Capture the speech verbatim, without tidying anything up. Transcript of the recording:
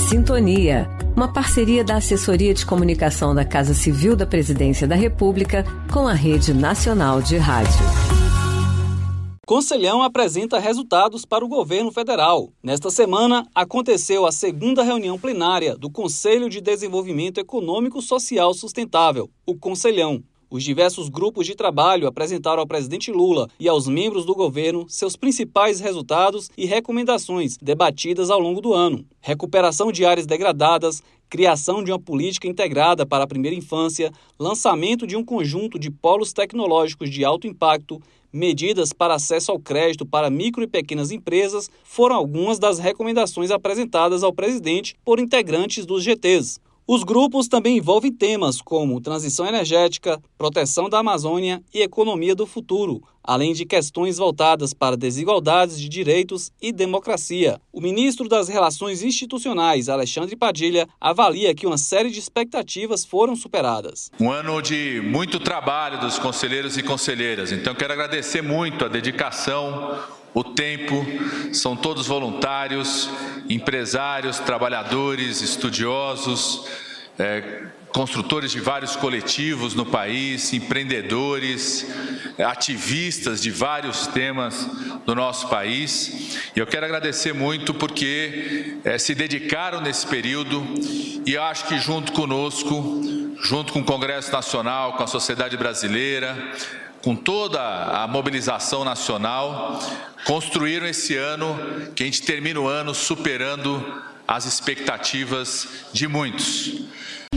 Sintonia, uma parceria da Assessoria de Comunicação da Casa Civil da Presidência da República com a Rede Nacional de Rádio. Conselhão apresenta resultados para o governo federal. Nesta semana, aconteceu a segunda reunião plenária do Conselho de Desenvolvimento Econômico Social Sustentável, o Conselhão. Os diversos grupos de trabalho apresentaram ao presidente Lula e aos membros do governo seus principais resultados e recomendações debatidas ao longo do ano. Recuperação de áreas degradadas, criação de uma política integrada para a primeira infância, lançamento de um conjunto de polos tecnológicos de alto impacto, medidas para acesso ao crédito para micro e pequenas empresas foram algumas das recomendações apresentadas ao presidente por integrantes dos G Tês. Os grupos também envolvem temas como transição energética, proteção da Amazônia e economia do futuro, além de questões voltadas para desigualdades de direitos e democracia. O ministro das Relações Institucionais, Alexandre Padilha, avalia que uma série de expectativas foram superadas. Um ano de muito trabalho dos conselheiros e conselheiras, então quero agradecer muito a dedicação, o tempo, são todos voluntários, empresários, trabalhadores, estudiosos, é, construtores de vários coletivos no país, empreendedores, ativistas de vários temas do nosso país. E eu quero agradecer muito porque é, se dedicaram nesse período e eu acho que junto conosco, junto com o Congresso Nacional, com a sociedade brasileira, com toda a mobilização nacional, construíram esse ano, que a gente termina o ano superando as expectativas de muitos.